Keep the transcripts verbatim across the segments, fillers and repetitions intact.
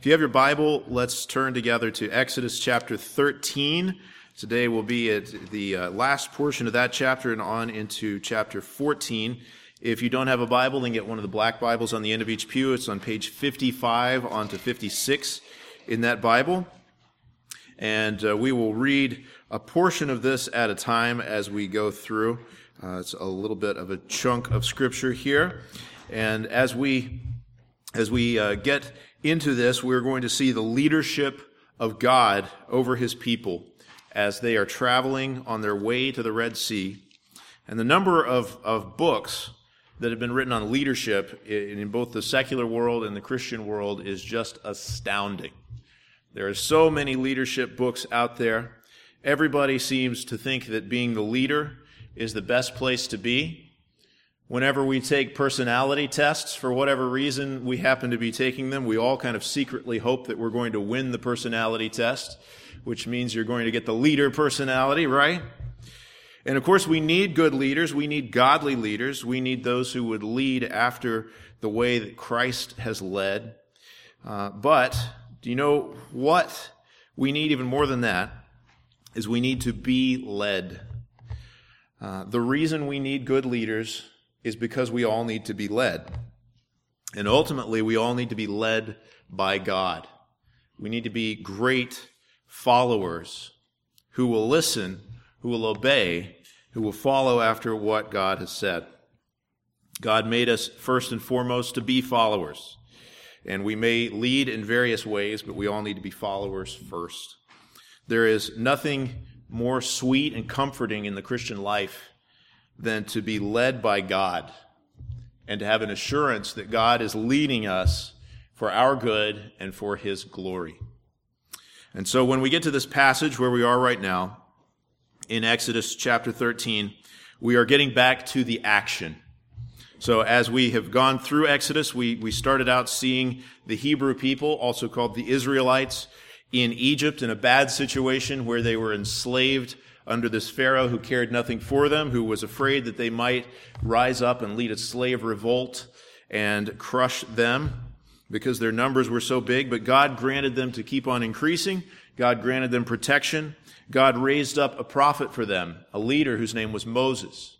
If you have your Bible, let's turn together to Exodus chapter thirteen. Today we'll be at the uh, last portion of that chapter and on into chapter fourteen. If you don't have a Bible, then get one of the black Bibles on the end of each pew. It's on page fifty-five on to fifty-six in that Bible. And uh, we will read a portion of this at a time as we go through. Uh, it's a little bit of a chunk of Scripture here. And as we, as we uh, get into this, we're going to see the leadership of God over His people as they are traveling on their way to the Red Sea. And the number of, of books that have been written on leadership in, in both the secular world and the Christian world is just astounding. There are so many leadership books out there. Everybody seems to think that being the leader is the best place to be. Whenever we take personality tests, for whatever reason we happen to be taking them, we all kind of secretly hope that we're going to win the personality test, which means you're going to get the leader personality, right? And of course, we need good leaders. We need godly leaders. We need those who would lead after the way that Christ has led. Uh, but do you know what we need even more than that is we need to be led. Uh, the reason we need good leaders is because we all need to be led. And ultimately, we all need to be led by God. We need to be great followers who will listen, who will obey, who will follow after what God has said. God made us first and foremost to be followers. And we may lead in various ways, but we all need to be followers first. There is nothing more sweet and comforting in the Christian life than to be led by God and to have an assurance that God is leading us for our good and for His glory. And so when we get to this passage where we are right now, in Exodus chapter thirteen, we are getting back to the action. So as we have gone through Exodus, we, we started out seeing the Hebrew people, also called the Israelites, in Egypt in a bad situation where they were enslaved under this Pharaoh who cared nothing for them, who was afraid that they might rise up and lead a slave revolt and crush them because their numbers were so big. But God granted them to keep on increasing. God granted them protection. God raised up a prophet for them, a leader whose name was Moses,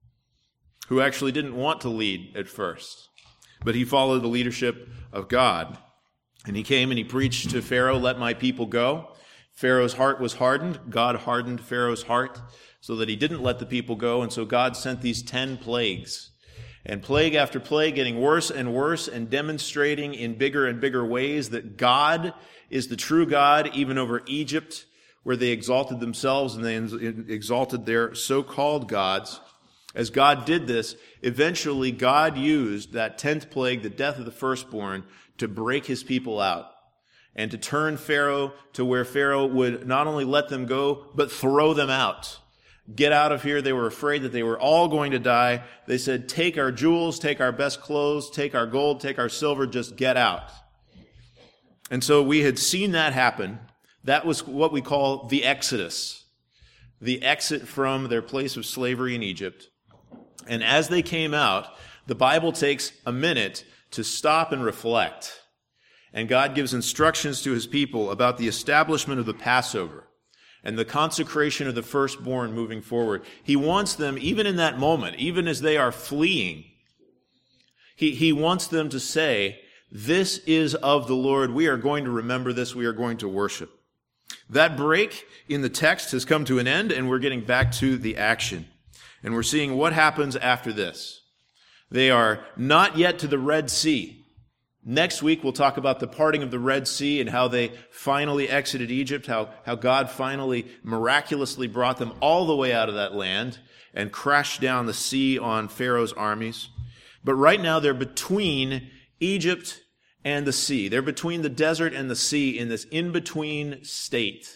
who actually didn't want to lead at first, but he followed the leadership of God. And he came and he preached to Pharaoh, "Let my people go." Pharaoh's heart was hardened. God hardened Pharaoh's heart so that he didn't let the people go. And so God sent these ten plagues. And plague after plague getting worse and worse and demonstrating in bigger and bigger ways that God is the true God, even over Egypt, where they exalted themselves and they exalted their so-called gods. As God did this, eventually God used that tenth plague, the death of the firstborn, to break His people out and to turn Pharaoh to where Pharaoh would not only let them go, but throw them out. Get out of here. They were afraid that they were all going to die. They said, "Take our jewels, take our best clothes, take our gold, take our silver, just get out." And so we had seen that happen. That was what we call the Exodus, the exit from their place of slavery in Egypt. And as they came out, the Bible takes a minute to stop and reflect. And God gives instructions to His people about the establishment of the Passover and the consecration of the firstborn moving forward. He wants them, even in that moment, even as they are fleeing, He, he wants them to say, "This is of the Lord. We are going to remember this. We are going to worship." That break in the text has come to an end, and we're getting back to the action. And we're seeing what happens after this. They are not yet to the Red Sea. Next week, we'll talk about the parting of the Red Sea and how they finally exited Egypt, how, how God finally miraculously brought them all the way out of that land and crashed down the sea on Pharaoh's armies. But right now, they're between Egypt and the sea. They're between the desert and the sea in this in-between state.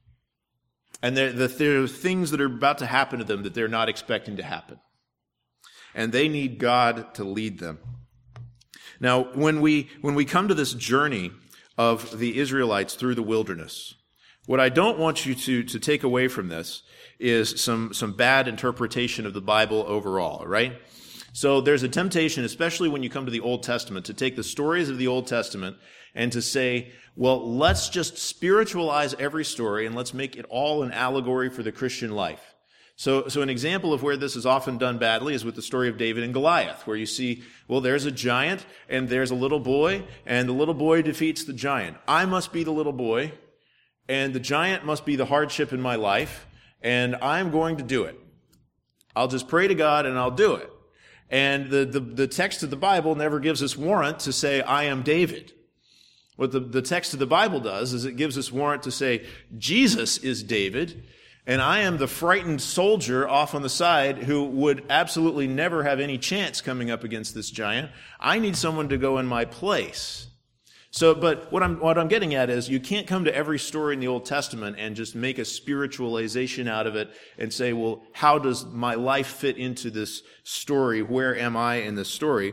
And there, there are things that are about to happen to them that they're not expecting to happen. And they need God to lead them. Now, when we when we come to this journey of the Israelites through the wilderness, what I don't want you to, to take away from this is some, some bad interpretation of the Bible overall, right? So there's a temptation, especially when you come to the Old Testament, to take the stories of the Old Testament and to say, well, let's just spiritualize every story and let's make it all an allegory for the Christian life. So, so an example of where this is often done badly is with the story of David and Goliath, where you see, well, there's a giant and there's a little boy, and the little boy defeats the giant. I must be the little boy, and the giant must be the hardship in my life, and I'm going to do it. I'll just pray to God and I'll do it. And the, the, the text of the Bible never gives us warrant to say, I am David. What the, the text of the Bible does is it gives us warrant to say, Jesus is David, and I am the frightened soldier off on the side who would absolutely never have any chance coming up against this giant. I need someone to go in my place. So, but what I'm, what I'm getting at is you can't come to every story in the Old Testament and just make a spiritualization out of it and say, well, how does my life fit into this story? Where am I in this story?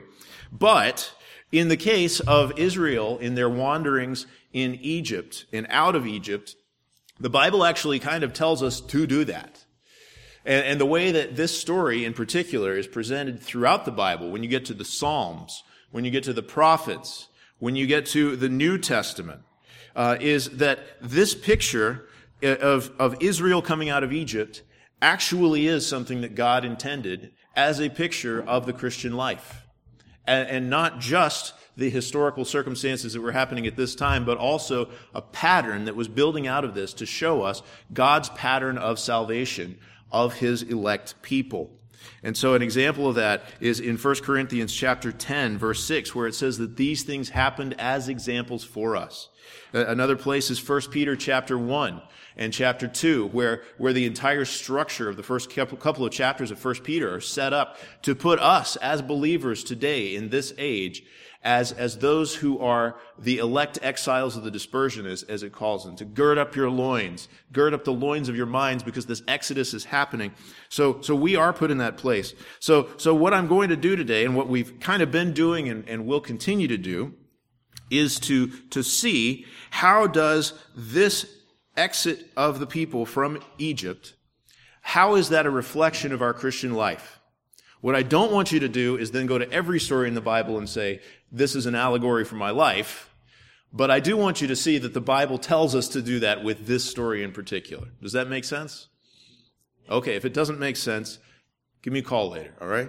But in the case of Israel, in their wanderings in Egypt and out of Egypt, the Bible actually kind of tells us to do that. And, and the way that this story in particular is presented throughout the Bible, when you get to the Psalms, when you get to the prophets, when you get to the New Testament, uh, is that this picture of, of Israel coming out of Egypt actually is something that God intended as a picture of the Christian life. And, and not just the historical circumstances that were happening at this time, but also a pattern that was building out of this to show us God's pattern of salvation of his elect people. And so an example of that is in First Corinthians chapter ten, verse six, where it says that these things happened as examples for us. Another place is First Peter chapter one and chapter two, where, where the entire structure of the first couple of chapters of First Peter are set up to put us as believers today in this age as, as those who are the elect exiles of the dispersion, as, as it calls them, to gird up your loins, gird up the loins of your minds, because this exodus is happening. So, so we are put in that place. So, so what I'm going to do today, and what we've kind of been doing and, and will continue to do, is to, to see how does this exit of the people from Egypt, how is that a reflection of our Christian life? What I don't want you to do is then go to every story in the Bible and say, this is an allegory for my life. But I do want you to see that the Bible tells us to do that with this story in particular. Does that make sense? Okay, if it doesn't make sense, give me a call later, all right?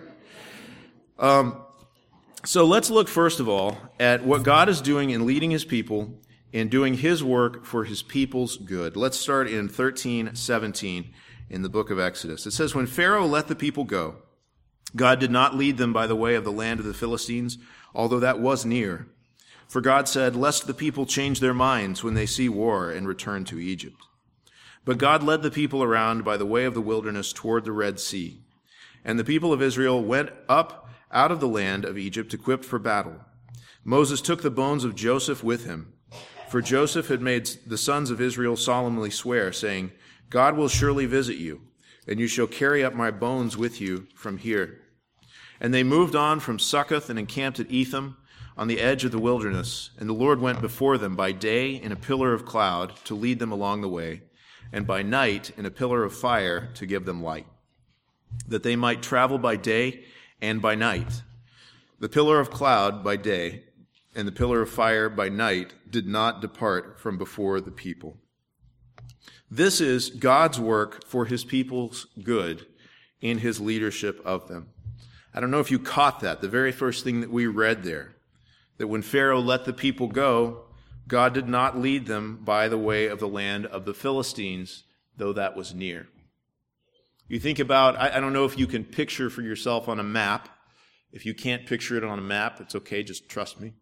Um, so let's look first of all at what God is doing in leading his people in doing his work for his people's good. Let's start in thirteen seventeen in the book of Exodus. It says, when Pharaoh let the people go, God did not lead them by the way of the land of the Philistines, although that was near. For God said, lest the people change their minds when they see war and return to Egypt. But God led the people around by the way of the wilderness toward the Red Sea. And the people of Israel went up out of the land of Egypt equipped for battle. Moses took the bones of Joseph with him, for Joseph had made the sons of Israel solemnly swear, saying, God will surely visit you, and you shall carry up my bones with you from here. And they moved on from Succoth and encamped at Etham on the edge of the wilderness. And the Lord went before them by day in a pillar of cloud to lead them along the way, and by night in a pillar of fire to give them light, that they might travel by day and by night. The pillar of cloud by day and the pillar of fire by night did not depart from before the people. This is God's work for his people's good in his leadership of them. I don't know if you caught that, the very first thing that we read there, that when Pharaoh let the people go, God did not lead them by the way of the land of the Philistines, though that was near. You think about, I, I don't know if you can picture for yourself on a map. If you can't picture it on a map, it's okay, just trust me.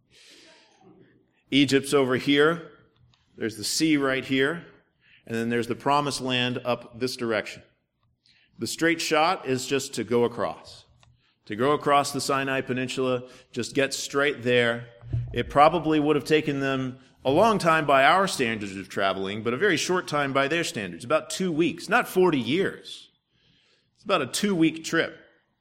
Egypt's over here. There's the sea right here. And then there's the promised land up this direction. The straight shot is just to go across. To go across the Sinai Peninsula, just get straight there. It probably would have taken them a long time by our standards of traveling, but a very short time by their standards, about two weeks, not forty years. It's about a two-week trip.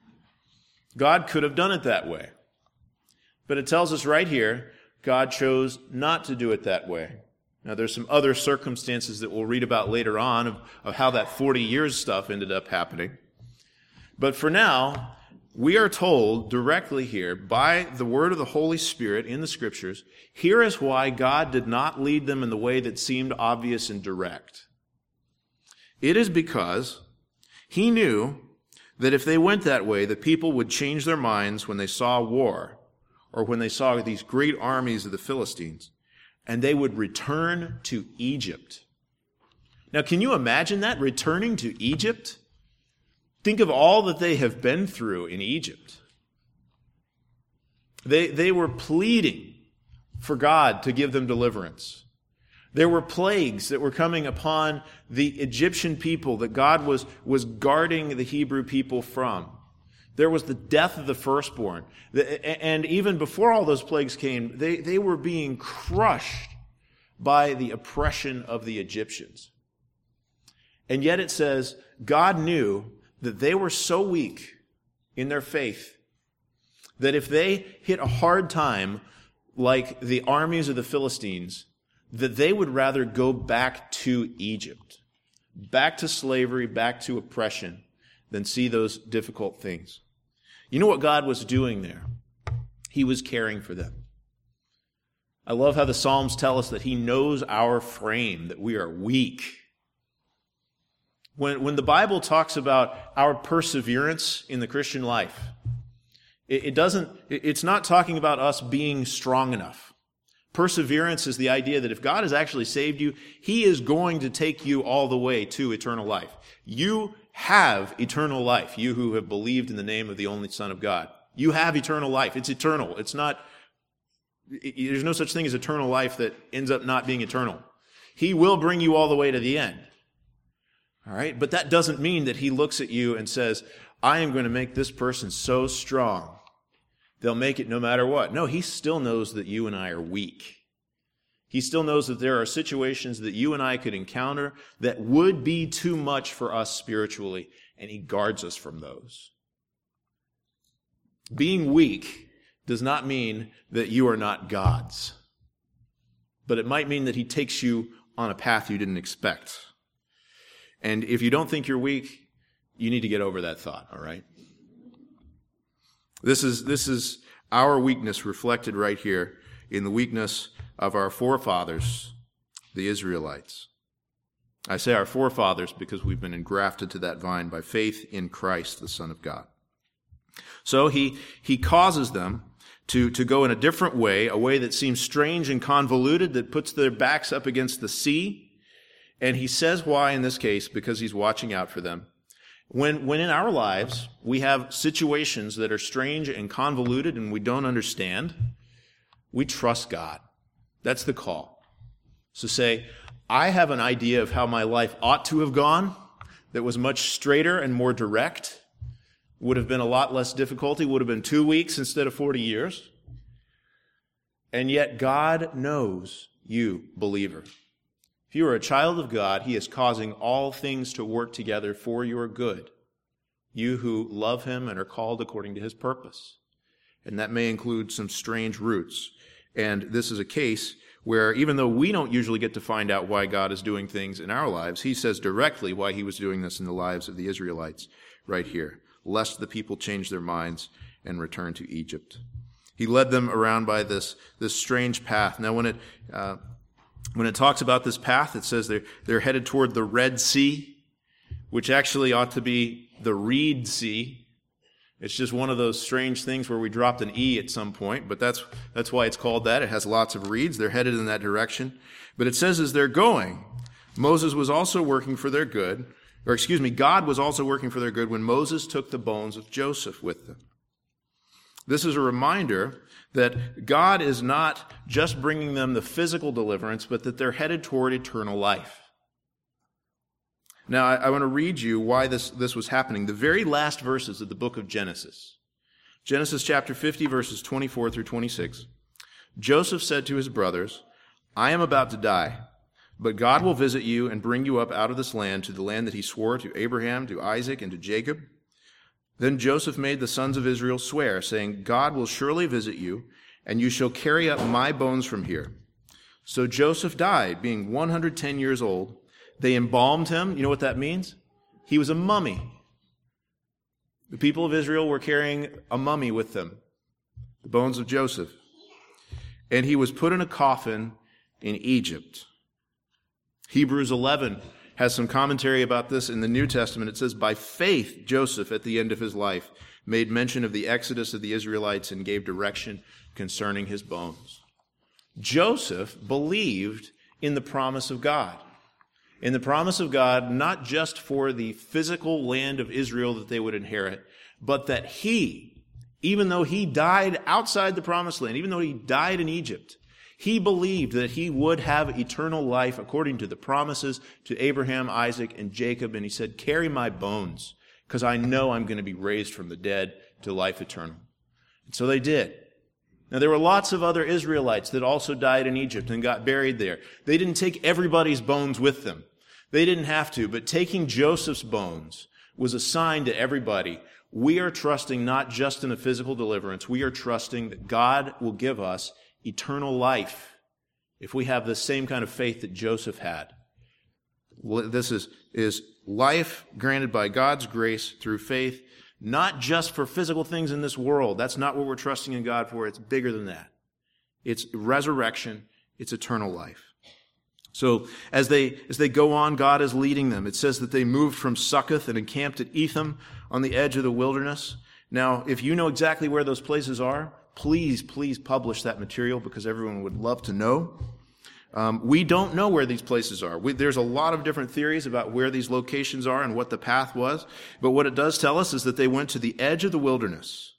God could have done it that way. But it tells us right here, God chose not to do it that way. Now, there's some other circumstances that we'll read about later on of, of how that forty years stuff ended up happening. But for now, we are told directly here by the word of the Holy Spirit in the Scriptures, here is why God did not lead them in the way that seemed obvious and direct. It is because he knew that if they went that way, the people would change their minds when they saw war or when they saw these great armies of the Philistines, and they would return to Egypt. Now, can you imagine that, returning to Egypt? Think of all that they have been through in Egypt. They, they were pleading for God to give them deliverance. There were plagues that were coming upon the Egyptian people that God was, was guarding the Hebrew people from. There was the death of the firstborn. And even before all those plagues came, they, they were being crushed by the oppression of the Egyptians. And yet it says, God knew that they were so weak in their faith that if they hit a hard time like the armies of the Philistines, that they would rather go back to Egypt, back to slavery, back to oppression, than see those difficult things. You know what God was doing there? He was caring for them. I love how the Psalms tell us that he knows our frame, that we are weak. When, when the Bible talks about our perseverance in the Christian life, it, it doesn't, it, it's not talking about us being strong enough. Perseverance is the idea that if God has actually saved you, he is going to take you all the way to eternal life. You have eternal life, you who have believed in the name of the only Son of God. You have eternal life. It's eternal. It's not, it, there's no such thing as eternal life that ends up not being eternal. He will bring you all the way to the end. All right, but that doesn't mean that he looks at you and says, I am going to make this person so strong, they'll make it no matter what. No, he still knows that you and I are weak. He still knows that there are situations that you and I could encounter that would be too much for us spiritually, and he guards us from those. Being weak does not mean that you are not God's, but it might mean that he takes you on a path you didn't expect. And if you don't think you're weak, you need to get over that thought, all right? This is, this is our weakness reflected right here in the weakness of our forefathers, the Israelites. I say our forefathers because we've been engrafted to that vine by faith in Christ, the Son of God. So he, he causes them to, to go in a different way, a way that seems strange and convoluted, that puts their backs up against the sea. And he says why in this case, because he's watching out for them. When, when in our lives we have situations that are strange and convoluted and we don't understand, we trust God. That's the call. So say, I have an idea of how my life ought to have gone that was much straighter and more direct, would have been a lot less difficulty, would have been two weeks instead of forty years. And yet God knows you, believer. If you are a child of God, he is causing all things to work together for your good. You who love him and are called according to his purpose. And that may include some strange roots. And this is a case where even though we don't usually get to find out why God is doing things in our lives, he says directly why he was doing this in the lives of the Israelites right here, lest the people change their minds and return to Egypt. He led them around by this, this strange path. Now when it... Uh, When it talks about this path, it says they're, they're headed toward the Red Sea, which actually ought to be the Reed Sea. It's just one of those strange things where we dropped an E at some point, but that's, that's why it's called that. It has lots of reeds. They're headed in that direction. But it says as they're going, Moses was also working for their good, or excuse me, God was also working for their good when Moses took the bones of Joseph with them. This is a reminder that God is not just bringing them the physical deliverance, but that they're headed toward eternal life. Now, I, I want to read you why this, this was happening. The very last verses of the book of Genesis. Genesis chapter fifty, verses twenty-four through twenty-six. Joseph said to his brothers, I am about to die, but God will visit you and bring you up out of this land to the land that he swore to Abraham, to Isaac, and to Jacob. Then Joseph made the sons of Israel swear, saying, God will surely visit you, and you shall carry up my bones from here. So Joseph died, being one hundred ten years old. They embalmed him. You know what that means? He was a mummy. The people of Israel were carrying a mummy with them, the bones of Joseph. And he was put in a coffin in Egypt. Hebrews eleven has some commentary about this in the New Testament. It says, by faith, Joseph, at the end of his life, made mention of the exodus of the Israelites and gave direction concerning his bones. Joseph believed in the promise of God. In the promise of God, not just for the physical land of Israel that they would inherit, but that he, even though he died outside the promised land, even though he died in Egypt, he believed that he would have eternal life according to the promises to Abraham, Isaac, and Jacob. And he said, carry my bones, because I know I'm going to be raised from the dead to life eternal. And so they did. Now, there were lots of other Israelites that also died in Egypt and got buried there. They didn't take everybody's bones with them. They didn't have to, but taking Joseph's bones was a sign to everybody. We are trusting not just in a physical deliverance. We are trusting that God will give us eternal life if we have the same kind of faith that Joseph had. This is, is life granted by God's grace through faith, not just for physical things in this world. That's not what we're trusting in God for. It's bigger than that. It's resurrection. It's eternal life. So as they as they go on, God is leading them. It says that they moved from Succoth and encamped at Etham on the edge of the wilderness. Now, if you know exactly where those places are, please, please publish that material because everyone would love to know. Um, we don't know where these places are. We, there's a lot of different theories about where these locations are and what the path was. But what it does tell us is that they went to the edge of the wilderness.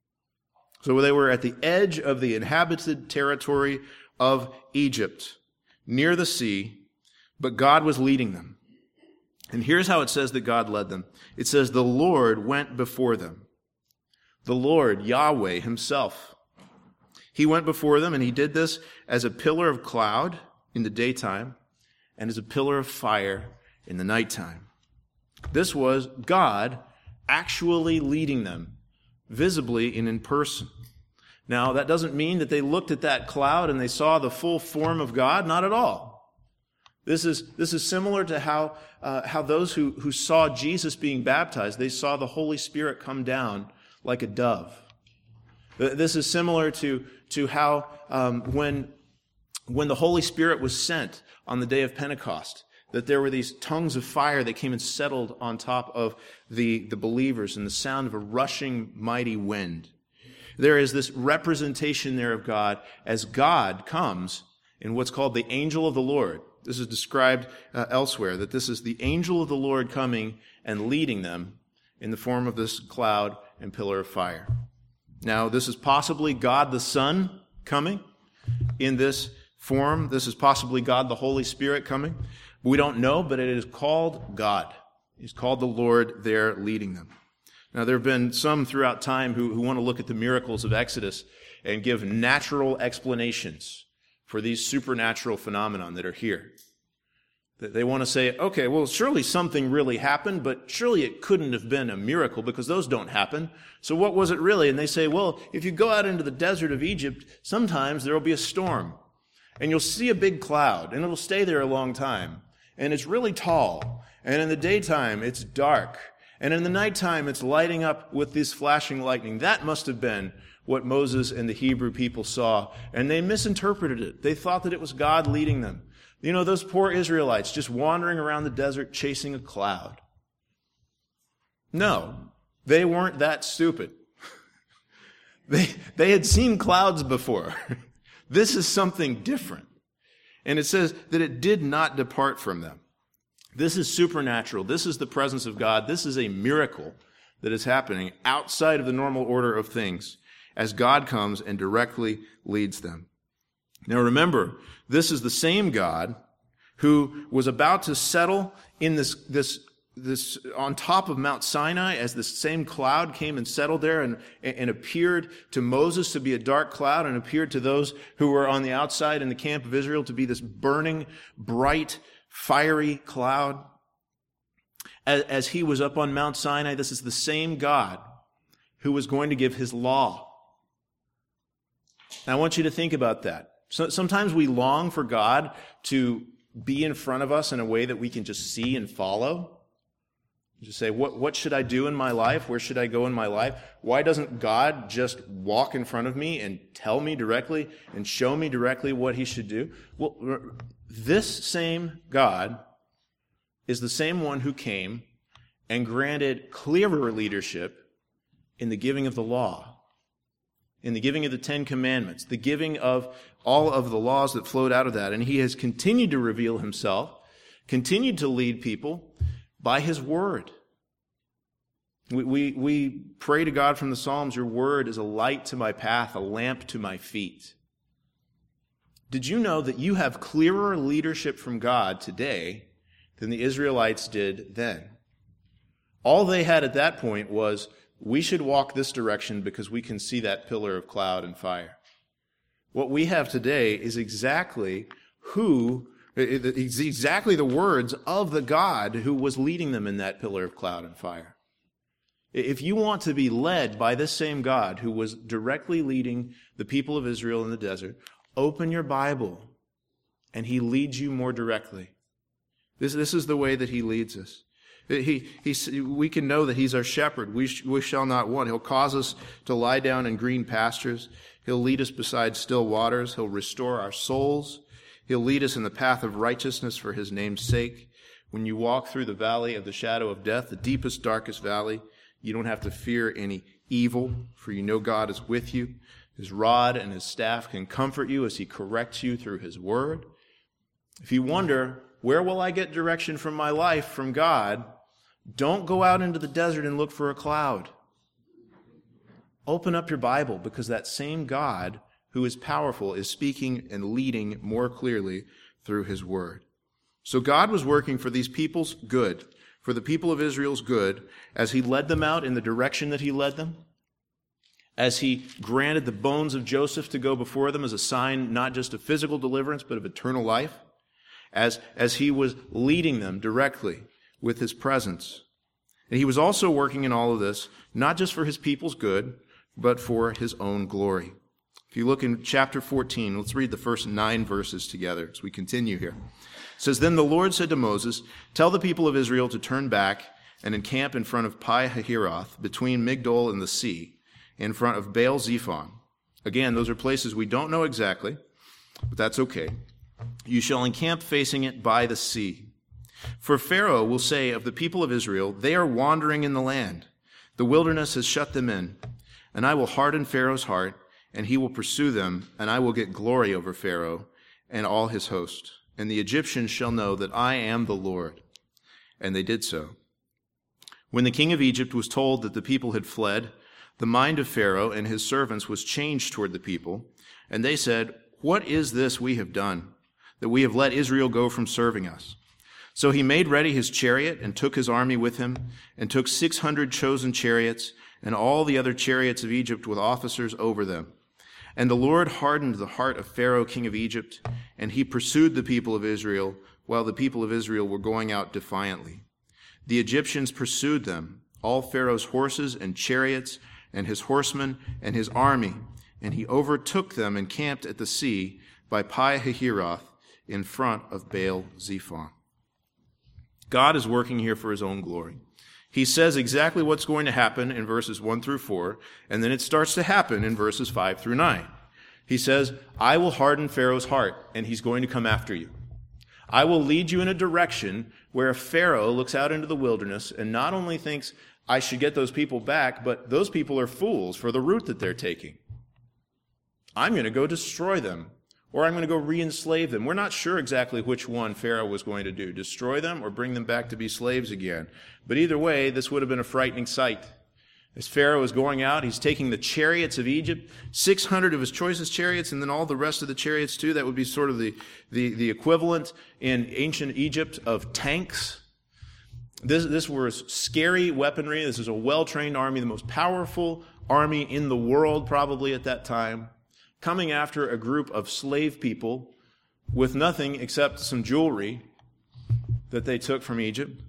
So they were at the edge of the inhabited territory of Egypt, near the sea, but God was leading them. And here's how it says that God led them. It says, the Lord went before them. The Lord, Yahweh himself. He went before them, and he did this as a pillar of cloud in the daytime and as a pillar of fire in the nighttime. This was God actually leading them, visibly and in person. Now, that doesn't mean that they looked at that cloud and they saw the full form of God. Not at all. This is, this is similar to how, uh, how those who, who saw Jesus being baptized, they saw the Holy Spirit come down like a dove. This is similar to, to how um, when, when the Holy Spirit was sent on the day of Pentecost, that there were these tongues of fire that came and settled on top of the, the believers and the sound of a rushing mighty wind. There is this representation there of God as God comes in what's called the angel of the Lord. This is described uh, elsewhere, that this is the angel of the Lord coming and leading them in the form of this cloud and pillar of fire. Now, this is possibly God the Son coming in this form. This is possibly God the Holy Spirit coming. We don't know, but it is called God. He's called the Lord there leading them. Now, there have been some throughout time who, who want to look at the miracles of Exodus and give natural explanations for these supernatural phenomena that are here. They want to say, okay, well, surely something really happened, but surely it couldn't have been a miracle because those don't happen. So what was it really? And they say, well, if you go out into the desert of Egypt, sometimes there will be a storm. And you'll see a big cloud, and it'll stay there a long time. And it's really tall. And in the daytime, it's dark. And in the nighttime, it's lighting up with this flashing lightning. That must have been what Moses and the Hebrew people saw. And they misinterpreted it. They thought that it was God leading them. You know, those poor Israelites just wandering around the desert chasing a cloud. No, they weren't that stupid. They, they had seen clouds before. This is something different. And it says that it did not depart from them. This is supernatural. This is the presence of God. This is a miracle that is happening outside of the normal order of things as God comes and directly leads them. Now remember, this is the same God who was about to settle in this, this, this, on top of Mount Sinai as this same cloud came and settled there and, and appeared to Moses to be a dark cloud and appeared to those who were on the outside in the camp of Israel to be this burning, bright, fiery cloud. As, as he was up on Mount Sinai, this is the same God who was going to give his law. Now I want you to think about that. So, sometimes we long for God to be in front of us in a way that we can just see and follow. You say, what, what should I do in my life? Where should I go in my life? Why doesn't God just walk in front of me and tell me directly and show me directly what he should do? Well, this same God is the same one who came and granted clearer leadership in the giving of the law, in the giving of the Ten Commandments, the giving of all of the laws that flowed out of that. And he has continued to reveal himself, continued to lead people by his word. We, we, we pray to God from the Psalms, your word is a light to my path, a lamp to my feet. Did you know that you have clearer leadership from God today than the Israelites did then? All they had at that point was, we should walk this direction because we can see that pillar of cloud and fire. What we have today is exactly who It's exactly the words of the God who was leading them in that pillar of cloud and fire. If you want to be led by this same God who was directly leading the people of Israel in the desert, open your Bible and he leads you more directly. This, this is the way that he leads us. He, he, we can know that he's our shepherd. We, sh, we shall not want. He'll cause us to lie down in green pastures. He'll lead us beside still waters. He'll restore our souls. He'll lead us in the path of righteousness for his name's sake. When you walk through the valley of the shadow of death, the deepest, darkest valley, you don't have to fear any evil, for you know God is with you. His rod and his staff can comfort you as he corrects you through his word. If you wonder, where will I get direction from my life from God? Don't go out into the desert and look for a cloud. Open up your Bible, because that same God who is powerful is speaking and leading more clearly through his word. So God was working for these people's good, for the people of Israel's good, as he led them out in the direction that he led them, as he granted the bones of Joseph to go before them as a sign not just of physical deliverance, but of eternal life, as, as he was leading them directly with his presence. And he was also working in all of this, not just for his people's good, but for his own glory. If you look in chapter fourteen, let's read the first nine verses together as we continue here. It says, Then the Lord said to Moses, Tell the people of Israel to turn back and encamp in front of Pi-hahiroth, between Migdol and the sea, in front of Baal-zephon. Again, those are places we don't know exactly, but that's okay. You shall encamp facing it by the sea. For Pharaoh will say of the people of Israel, They are wandering in the land. The wilderness has shut them in. And I will harden Pharaoh's heart, and he will pursue them, and I will get glory over Pharaoh and all his host. And the Egyptians shall know that I am the Lord. And they did so. When the king of Egypt was told that the people had fled, the mind of Pharaoh and his servants was changed toward the people, and they said, What is this we have done, that we have let Israel go from serving us? So he made ready his chariot and took his army with him, and took six hundred chosen chariots, and all the other chariots of Egypt with officers over them. And the Lord hardened the heart of Pharaoh, king of Egypt, and he pursued the people of Israel, while the people of Israel were going out defiantly. The Egyptians pursued them, all Pharaoh's horses and chariots, and his horsemen and his army, and he overtook them and camped at the sea by Pi-hahiroth in front of Baal-zephon. God is working here for his own glory. He says exactly what's going to happen in verses one through four, and then it starts to happen in verses five through nine. He says, I will harden Pharaoh's heart, and he's going to come after you. I will lead you in a direction where Pharaoh looks out into the wilderness and not only thinks, I should get those people back, but those people are fools for the route that they're taking. I'm going to go destroy them, or I'm going to go re-enslave them. We're not sure exactly which one Pharaoh was going to do, destroy them or bring them back to be slaves again. But either way, this would have been a frightening sight. As Pharaoh is going out, he's taking the chariots of Egypt, six hundred of his choicest chariots, and then all the rest of the chariots too. That would be sort of the, the, the equivalent in ancient Egypt of tanks. This, this was scary weaponry. This is a well-trained army, the most powerful army in the world probably at that time, coming after a group of slave people with nothing except some jewelry that they took from Egypt.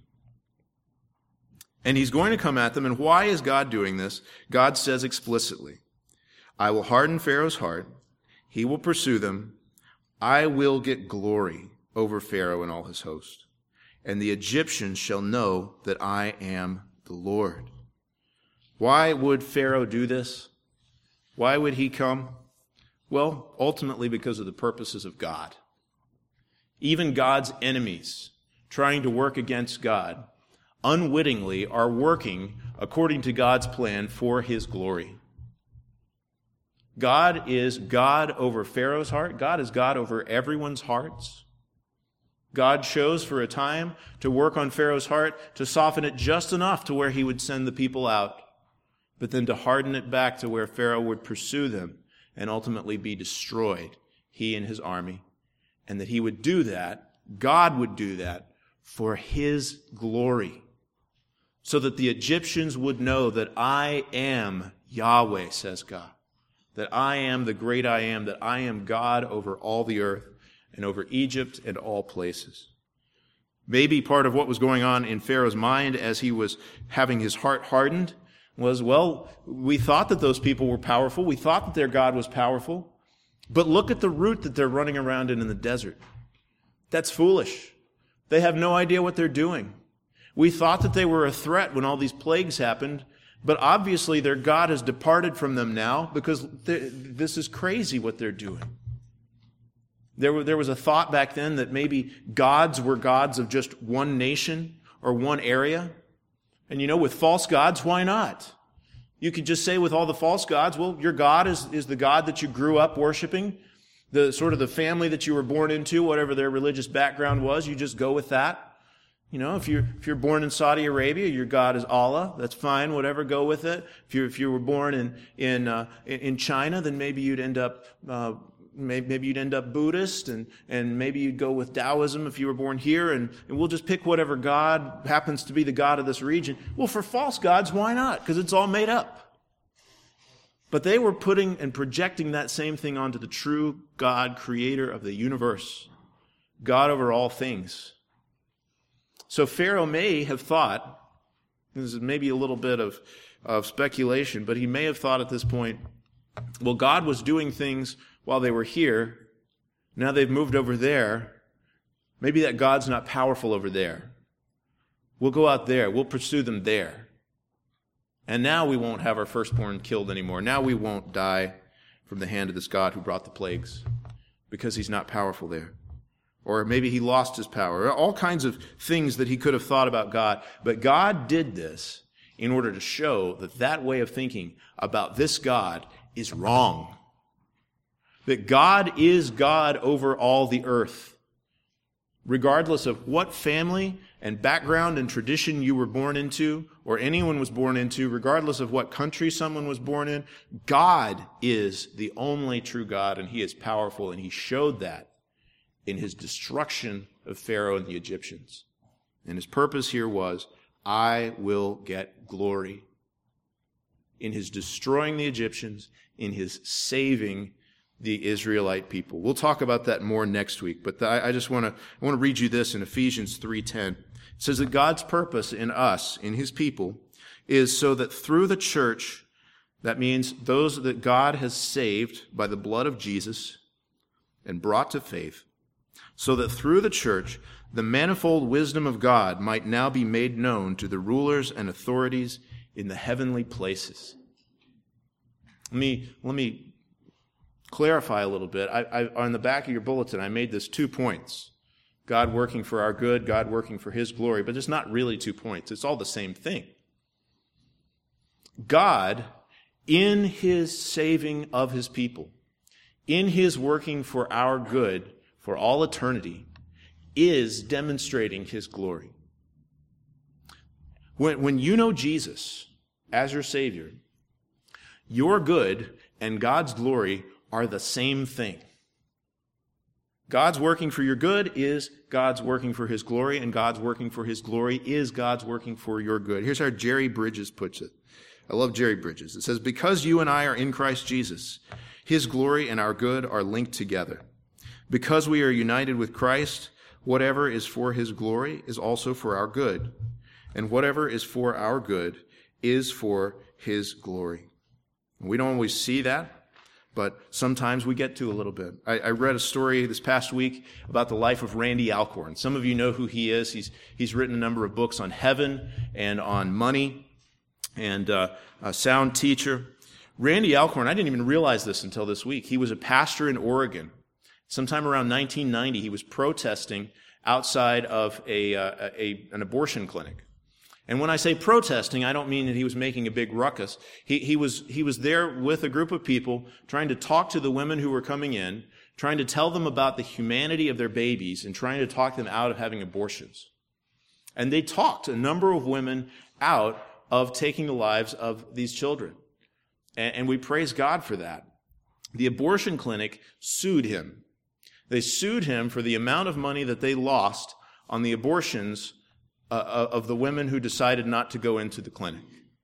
And he's going to come at them. And why is God doing this? God says explicitly, I will harden Pharaoh's heart. He will pursue them. I will get glory over Pharaoh and all his host. and the Egyptians shall know that I am the Lord. Why would Pharaoh do this? Why would he come? Well, ultimately because of the purposes of God. Even God's enemies, trying to work against God, unwittingly are working according to God's plan for his glory. God is God over Pharaoh's heart. God is God over everyone's hearts. God chose for a time to work on Pharaoh's heart, to soften it just enough to where he would send the people out, but then to harden it back to where Pharaoh would pursue them and ultimately be destroyed, he and his army. And that he would do that, God would do that, for his glory, so that the Egyptians would know that I am Yahweh, says God, that I am the great I am, that I am God over all the earth and over Egypt and all places. Maybe part of what was going on in Pharaoh's mind as he was having his heart hardened was, well, we thought that those people were powerful. We thought that their God was powerful. But look at the route that they're running around in in the desert. That's foolish. They have no idea what they're doing. We thought that they were a threat when all these plagues happened, but obviously their God has departed from them now because this is crazy what they're doing. There, were, there was a thought back then that maybe gods were gods of just one nation or one area. And you know, with false gods, why not? You could just say with all the false gods, well, your God is, is the God that you grew up worshiping, the sort of the family that you were born into, whatever their religious background was, you just go with that. You know, if you're if you're born in Saudi Arabia, your God is Allah. That's fine, whatever, go with it. If you if you were born in in uh, in China, then maybe you'd end up uh, maybe, maybe you'd end up Buddhist, and and maybe you'd go with Taoism if you were born here, and, and we'll just pick whatever God happens to be the God of this region. Well, for false gods, why not? Because it's all made up. But they were putting and projecting that same thing onto the true God, creator of the universe, God over all things. So Pharaoh may have thought, this is maybe a little bit of, of speculation, but he may have thought at this point, well, God was doing things while they were here. Now they've moved over there. Maybe that God's not powerful over there. We'll go out there. We'll pursue them there. And now we won't have our firstborn killed anymore. Now we won't die from the hand of this God who brought the plagues because he's not powerful there. Or maybe he lost his power. All kinds of things that he could have thought about God. But God did this in order to show that that way of thinking about this God is wrong. That God is God over all the earth. Regardless of what family and background and tradition you were born into, or anyone was born into, regardless of what country someone was born in, God is the only true God, and he is powerful, and he showed that in his destruction of Pharaoh and the Egyptians. And his purpose here was, I will get glory. In his destroying the Egyptians, in his saving the Israelite people. We'll talk about that more next week, but I, I just want to I want to read you this in Ephesians three ten. It says that God's purpose in us, in his people, is so that through the church, that means those that God has saved by the blood of Jesus and brought to faith, so that through the church, the manifold wisdom of God might now be made known to the rulers and authorities in the heavenly places. Let me, let me clarify a little bit. I, I, on the back of your bulletin, I made this two points. God working for our good, God working for his glory, but it's not really two points. It's all the same thing. God, in his saving of his people, in his working for our good, for all eternity, is demonstrating his glory. When, when you know Jesus as your Savior, your good and God's glory are the same thing. God's working for your good is God's working for his glory, and God's working for his glory is God's working for your good. Here's how Jerry Bridges puts it. I love Jerry Bridges. It says, because you and I are in Christ Jesus, his glory and our good are linked together. Because we are united with Christ, whatever is for his glory is also for our good. And whatever is for our good is for his glory. We don't always see that, but sometimes we get to a little bit. I, I read a story this past week about the life of Randy Alcorn. Some of you know who he is. He's he's written a number of books on heaven and on money, and uh, a sound teacher. Randy Alcorn, I didn't even realize this until this week. He was a pastor in Oregon. Sometime around nineteen ninety, he was protesting outside of a, uh, a an abortion clinic. And when I say protesting, I don't mean that he was making a big ruckus. He, he was he was there with a group of people trying to talk to the women who were coming in, trying to tell them about the humanity of their babies, and trying to talk them out of having abortions. And they talked a number of women out of taking the lives of these children. And, and we praise God for that. The abortion clinic sued him. They sued him for the amount of money that they lost on the abortions uh, of the women who decided not to go into the clinic.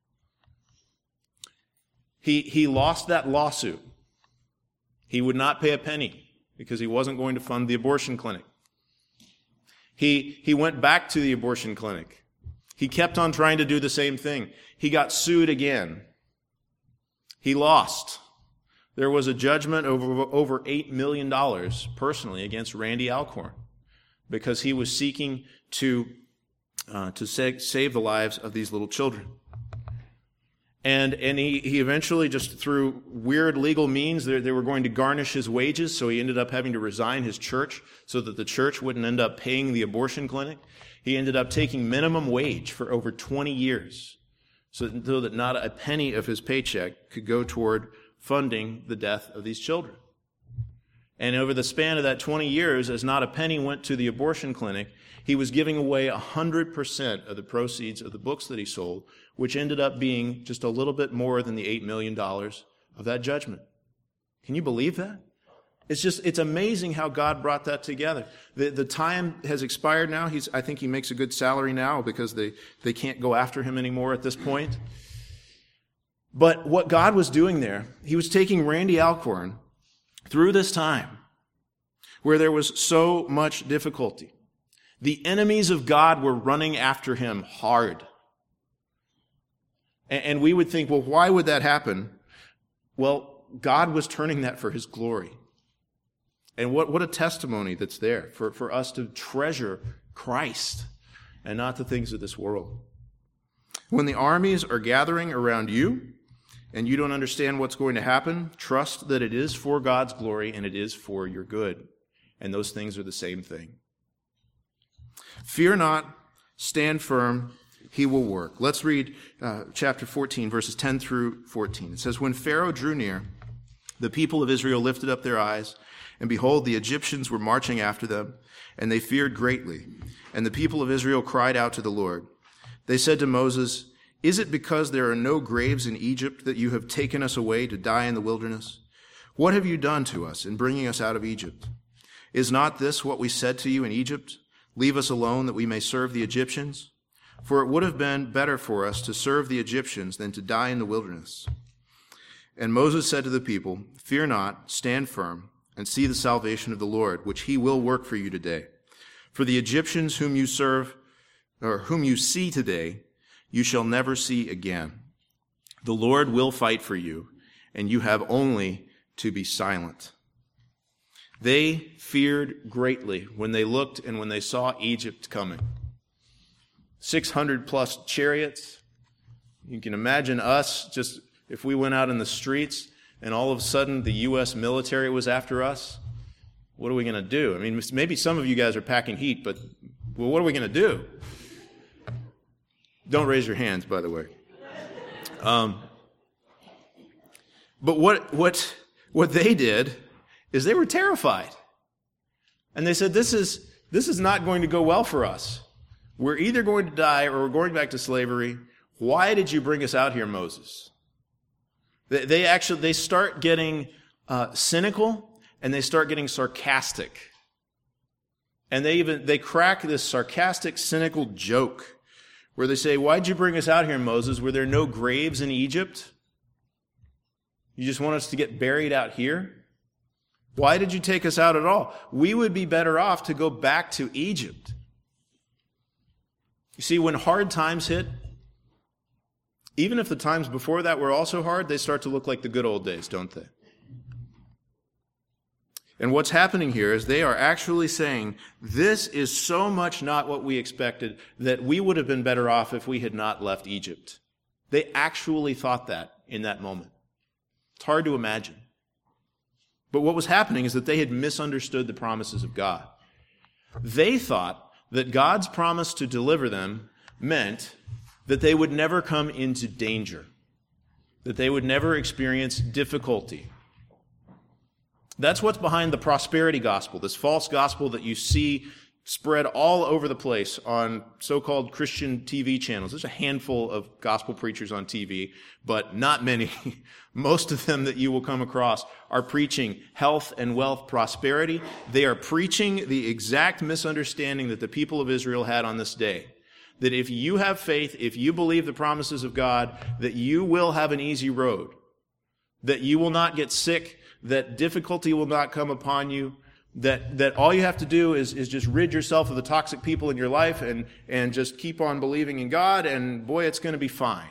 He, he lost that lawsuit. He would not pay a penny because he wasn't going to fund the abortion clinic. He, he went back to the abortion clinic. He kept on trying to do the same thing. He got sued again. He lost. There was a judgment over over eight million dollars personally against Randy Alcorn because he was seeking to uh, to sa- save the lives of these little children. And and he, he eventually, just through weird legal means, they, they were going to garnish his wages, so he ended up having to resign his church so that the church wouldn't end up paying the abortion clinic. He ended up taking minimum wage for over twenty years so that not a penny of his paycheck could go toward funding the death of these children. And over the span of that twenty years, as not a penny went to the abortion clinic, he was giving away one hundred percent of the proceeds of the books that he sold, which ended up being just a little bit more than the eight million dollars of that judgment. Can you believe that? It's just, it's amazing how God brought that together. The, the time has expired now. He's, I think he makes a good salary now because they, they can't go after him anymore at this point. But what God was doing there, he was taking Randy Alcorn through this time where there was so much difficulty. The enemies of God were running after him hard. And, and we would think, well, why would that happen? Well, God was turning that for his glory. And what, what a testimony that's there for, for us to treasure Christ and not the things of this world. When the armies are gathering around you and you don't understand what's going to happen, trust that it is for God's glory and it is for your good. And those things are the same thing. Fear not, stand firm, he will work. Let's read uh, chapter fourteen, verses ten through fourteen. It says, when Pharaoh drew near, the people of Israel lifted up their eyes, and behold, the Egyptians were marching after them, and they feared greatly. And the people of Israel cried out to the Lord. They said to Moses, is it because there are no graves in Egypt that you have taken us away to die in the wilderness? What have you done to us in bringing us out of Egypt? Is not this what we said to you in Egypt? Leave us alone that we may serve the Egyptians? For it would have been better for us to serve the Egyptians than to die in the wilderness. And Moses said to the people, fear not, stand firm, and see the salvation of the Lord, which he will work for you today. For the Egyptians whom you serve, or whom you see today, you shall never see again. The Lord will fight for you, and you have only to be silent. They feared greatly when they looked and when they saw Egypt coming. six hundred plus chariots. You can imagine us, just if we went out in the streets and all of a sudden the U S military was after us, what are we going to do? I mean, maybe some of you guys are packing heat, but well, what are we going to do? Don't raise your hands, by the way. Um, but what what what they did is they were terrified. And they said, this is this is not going to go well for us. We're either going to die or we're going back to slavery. Why did you bring us out here, Moses? They, they actually, they start getting uh, cynical and they start getting sarcastic. And they even, they crack this sarcastic, cynical joke where they say, why'd you bring us out here, Moses? Were there no graves in Egypt? You just want us to get buried out here? Why did you take us out at all? We would be better off to go back to Egypt. You see, when hard times hit, even if the times before that were also hard, they start to look like the good old days, don't they? And what's happening here is they are actually saying, this is so much not what we expected that we would have been better off if we had not left Egypt. They actually thought that in that moment. It's hard to imagine. But what was happening is that they had misunderstood the promises of God. They thought that God's promise to deliver them meant that they would never come into danger, that they would never experience difficulty. That's what's behind the prosperity gospel, this false gospel that you see spread all over the place on so-called Christian T V channels. There's a handful of gospel preachers on T V, but not many. Most of them that you will come across are preaching health and wealth prosperity. They are preaching the exact misunderstanding that the people of Israel had on this day. That if you have faith, if you believe the promises of God, that you will have an easy road, that you will not get sick, that difficulty will not come upon you, that that all you have to do is, is just rid yourself of the toxic people in your life and, and just keep on believing in God, and boy, it's going to be fine.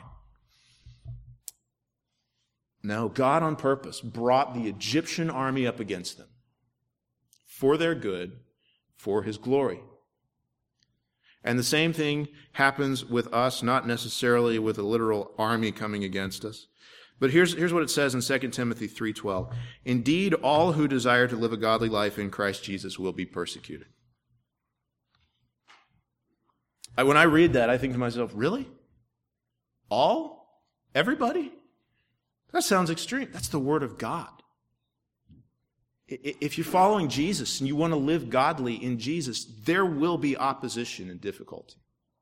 No, God on purpose brought the Egyptian army up against them for their good, for His glory. And the same thing happens with us, not necessarily with a literal army coming against us. But here's, here's what it says in Second Timothy three twelve. Indeed, all who desire to live a godly life in Christ Jesus will be persecuted. I, when I read that, I think to myself, really? All? Everybody? That sounds extreme. That's the Word of God. If you're following Jesus and you want to live godly in Jesus, there will be opposition and difficulty.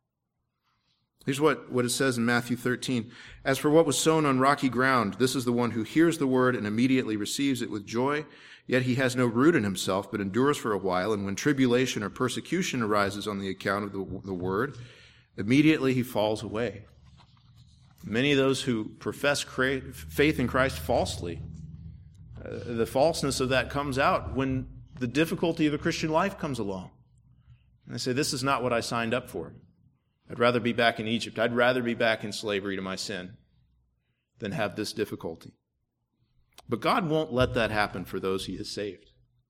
Here's what, what it says in Matthew thirteen. As for what was sown on rocky ground, this is the one who hears the word and immediately receives it with joy. Yet he has no root in himself, but endures for a while. And when tribulation or persecution arises on the account of the, the word, immediately he falls away. Many of those who profess faith in Christ falsely, uh, the falseness of that comes out when the difficulty of the Christian life comes along. And they say, this is not what I signed up for. I'd rather be back in Egypt. I'd rather be back in slavery to my sin than have this difficulty. But God won't let that happen for those He has saved.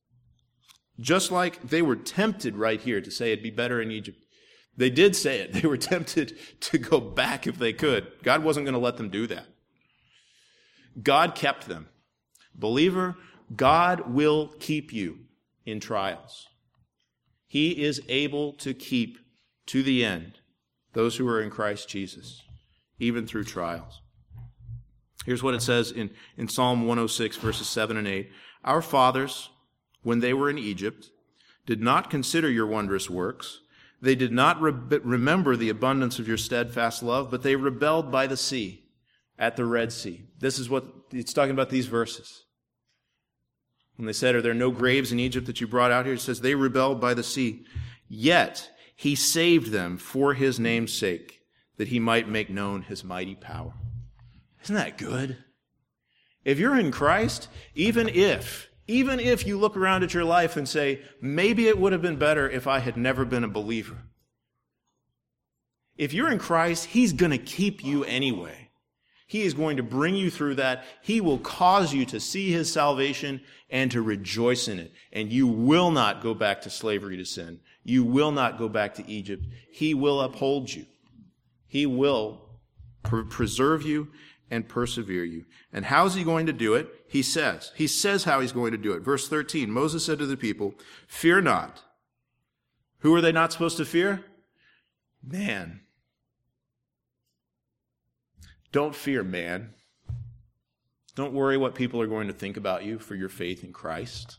Just like they were tempted right here to say it'd be better in Egypt. They did say it. They were tempted to go back if they could. God wasn't going to let them do that. God kept them. Believer, God will keep you in trials. He is able to keep to the end those who are in Christ Jesus, even through trials. Here's what it says in, in Psalm one oh six, verses seven and eight. Our fathers, when they were in Egypt, did not consider your wondrous works. They did not re- remember the abundance of your steadfast love, but they rebelled by the sea, at the Red Sea. This is what it's talking about, these verses. When they said, are there no graves in Egypt that you brought out here? It says, they rebelled by the sea. Yet He saved them for His name's sake, that He might make known His mighty power. Isn't that good? If you're in Christ, even if, even if you look around at your life and say, maybe it would have been better if I had never been a believer. If you're in Christ, He's going to keep you anyway. He is going to bring you through that. He will cause you to see His salvation and to rejoice in it. And you will not go back to slavery to sin. You will not go back to Egypt. He will uphold you. He will pre- preserve you and persevere you. And how is He going to do it? He says. He says how He's going to do it. Verse thirteen, Moses said to the people, fear not. Who are they not supposed to fear? Man. Don't fear man. Don't worry what people are going to think about you for your faith in Christ.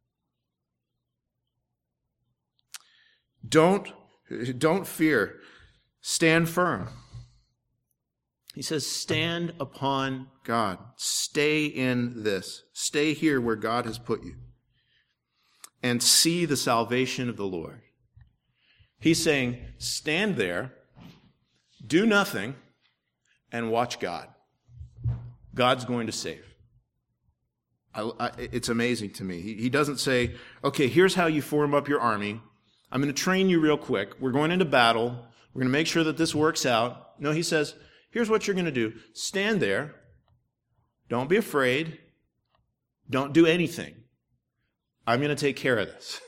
Don't, don't fear. Stand firm. He says, stand upon God. Stay in this. Stay here where God has put you. And see the salvation of the Lord. He's saying, stand there, do nothing, and watch God. God's going to save. I, I, it's amazing to me. He, he doesn't say, okay, here's how you form up your army. I'm going to train you real quick. We're going into battle. We're going to make sure that this works out. No, He says, here's what you're going to do. Stand there. Don't be afraid. Don't do anything. I'm going to take care of this.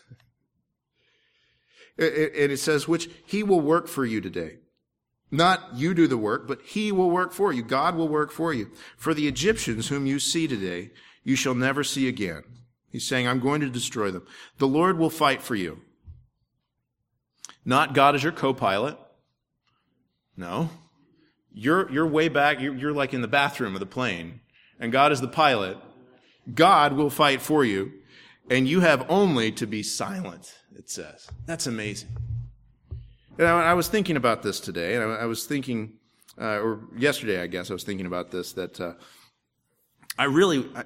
And it says, which he will work for you today. Not you do the work, but he will work for you. God will work for you. For the Egyptians whom you see today, you shall never see again. He's saying, I'm going to destroy them. The Lord will fight for you. Not God as your co-pilot. No. You're, you're way back. You're, you're like in the bathroom of the plane. And God is the pilot. God will fight for you. And you have only to be silent, it says. That's amazing. And I, I was thinking about this today, and I, I was thinking, uh, or yesterday, I guess, I was thinking about this, that uh, I really, I,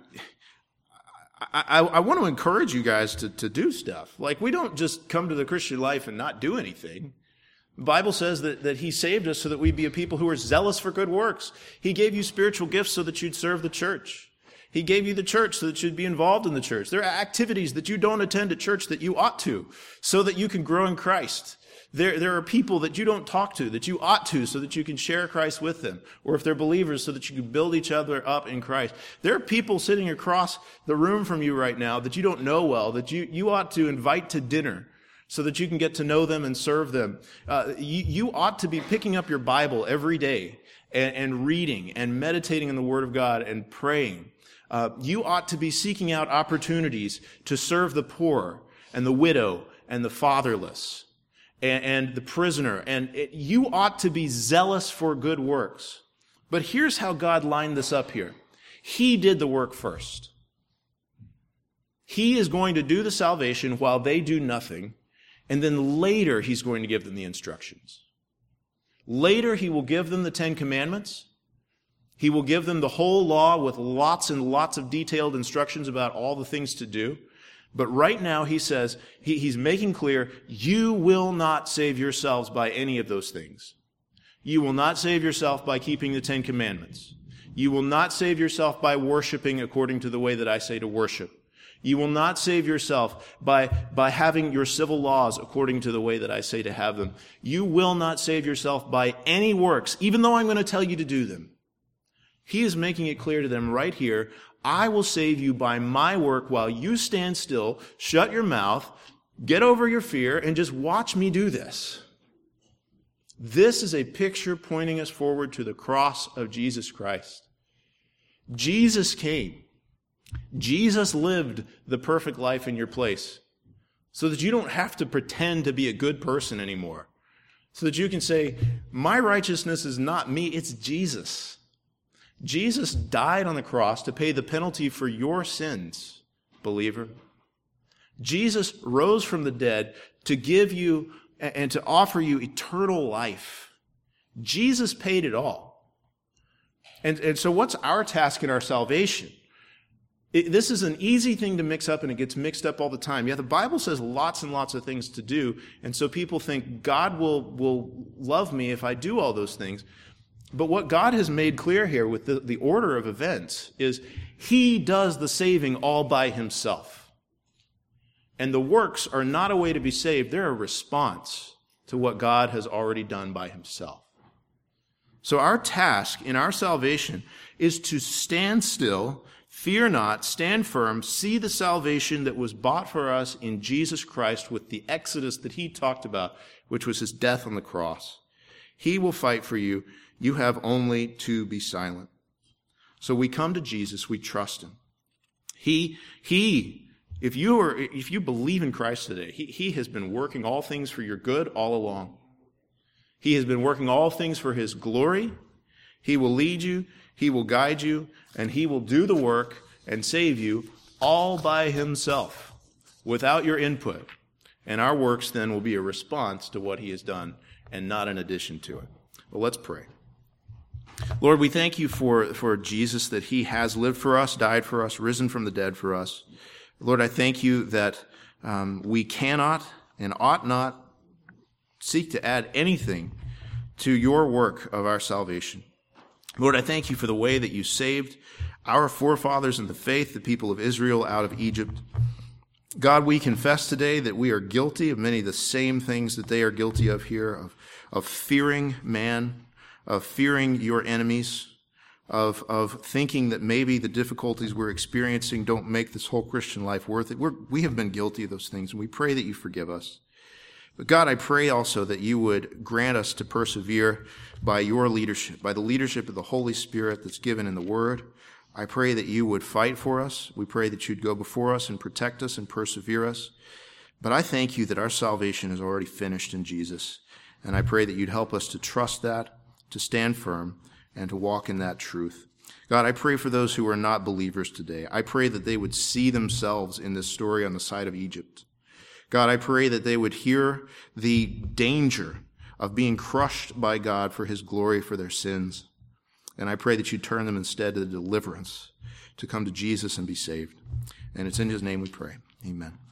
I, I want to encourage you guys to, to do stuff. Like, we don't just come to the Christian life and not do anything. The Bible says that, that he saved us so that we be a people who are zealous for good works. He gave you spiritual gifts so that you'd serve the church. He gave you the church so that you'd be involved in the church. There are activities that you don't attend at church that you ought to, so that you can grow in Christ. There, there are people that you don't talk to that you ought to, so that you can share Christ with them. Or if they're believers, so that you can build each other up in Christ. There are people sitting across the room from you right now that you don't know well, that you, you ought to invite to dinner, so that you can get to know them and serve them. Uh, you, you ought to be picking up your Bible every day and, and reading and meditating in the Word of God and praying. Uh, you ought to be seeking out opportunities to serve the poor and the widow and the fatherless and, and the prisoner. And it, you ought to be zealous for good works. But here's how God lined this up here. He did the work first. He is going to do the salvation while they do nothing. And then later he's going to give them the instructions. Later he will give them the Ten Commandments. He will give them the whole law with lots and lots of detailed instructions about all the things to do. But right now he says, he, he's making clear, you will not save yourselves by any of those things. You will not save yourself by keeping the Ten Commandments. You will not save yourself by worshiping according to the way that I say to worship. You will not save yourself by, by having your civil laws according to the way that I say to have them. You will not save yourself by any works, even though I'm going to tell you to do them. He is making it clear to them right here, I will save you by my work while you stand still, shut your mouth, get over your fear, and just watch me do this. This is a picture pointing us forward to the cross of Jesus Christ. Jesus came. Jesus lived the perfect life in your place so that you don't have to pretend to be a good person anymore. So that you can say, my righteousness is not me, it's Jesus. Jesus died on the cross to pay the penalty for your sins, believer. Jesus rose from the dead to give you and to offer you eternal life. Jesus paid it all. And, and so what's our task in our salvation? It, this is an easy thing to mix up, and it gets mixed up all the time. Yeah, the Bible says lots and lots of things to do, and so people think God will, will love me if I do all those things. But what God has made clear here with the, the order of events is he does the saving all by himself. And the works are not a way to be saved. They're a response to what God has already done by himself. So our task in our salvation is to stand still, fear not, stand firm, see the salvation that was bought for us in Jesus Christ with the exodus that he talked about, which was his death on the cross. He will fight for you. You have only to be silent. So we come to Jesus, we trust him. He, he, if you are, if you believe in Christ today, he, he has been working all things for your good all along. He has been working all things for his glory. He will lead you, he will guide you, and he will do the work and save you all by himself, without your input. And our works then will be a response to what he has done and not an addition to it. Well, let's pray. Lord, we thank you for, for Jesus, that he has lived for us, died for us, risen from the dead for us. Lord, I thank you that um, we cannot and ought not seek to add anything to your work of our salvation. Lord, I thank you for the way that you saved our forefathers in the faith, the people of Israel, out of Egypt. God, we confess today that we are guilty of many of the same things that they are guilty of here, of, of fearing man, of fearing your enemies, of, of thinking that maybe the difficulties we're experiencing don't make this whole Christian life worth it. We're, we have been guilty of those things, and we pray that you forgive us. But God, I pray also that you would grant us to persevere by your leadership, by the leadership of the Holy Spirit that's given in the Word. I pray that you would fight for us. We pray that you'd go before us and protect us and persevere us. But I thank you that our salvation is already finished in Jesus. And I pray that you'd help us to trust that, to stand firm, and to walk in that truth. God, I pray for those who are not believers today. I pray that they would see themselves in this story on the side of Egypt. God, I pray that they would hear the danger of being crushed by God for his glory for their sins. And I pray that you turn them instead to the deliverance, to come to Jesus and be saved. And it's in his name we pray. Amen.